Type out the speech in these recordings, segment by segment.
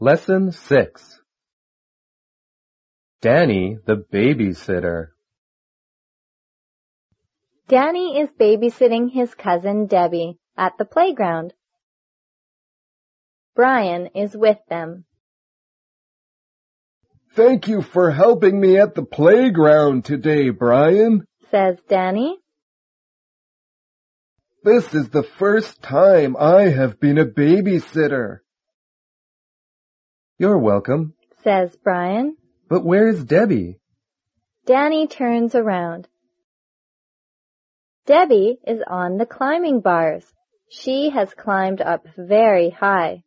Lesson 6. Danny the babysitter. Danny is babysitting his cousin Debbie at the playground. Brian is with them. Thank you for helping me at the playground today, Brian, says Danny. This is the first time I have been a babysitter. You're welcome, says Brian. But where's Debbie? Danny turns around. Debbie is on the climbing bars. She has climbed up very high.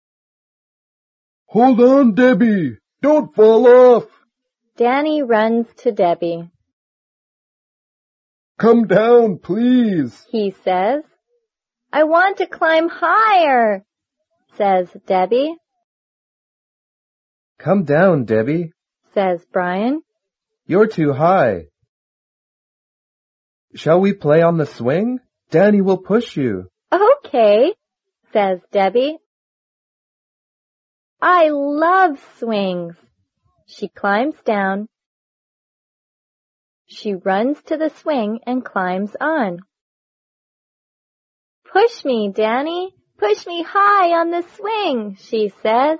Hold on, Debbie! Don't fall off! Danny runs to Debbie. Come down, please, he says. I want to climb higher, says Debbie. Come down, Debbie, says Brian. You're too high. Shall we play on the swing? Danny will push you. Okay, says Debbie. I love swings. She climbs down. She runs to the swing and climbs on. Push me, Danny. Push me high on the swing, she says.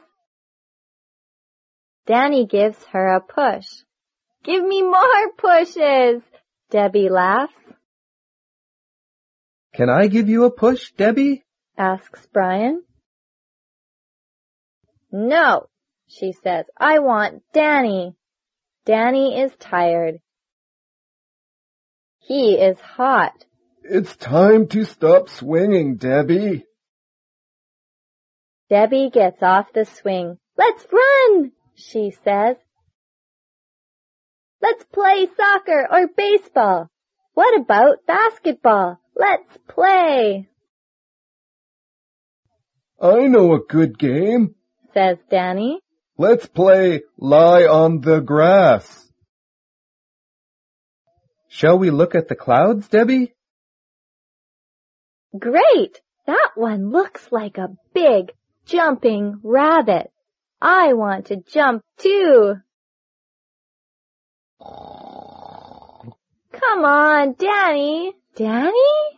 Danny gives her a push. Give me more pushes, Debbie laughs. Can I give you a push, Debbie? asks Brian. No, she says. I want Danny. Danny is tired. He is hot. It's time to stop swinging, Debbie. Debbie gets off the swing. Let's run, she says. Let's play soccer or baseball. What about basketball? Let's play. I know a good game, says Danny. Let's play lie on the grass. Shall we look at the clouds, Debbie? Great! That one looks like a big jumping rabbit. I want to jump too. Come on, Danny. Danny?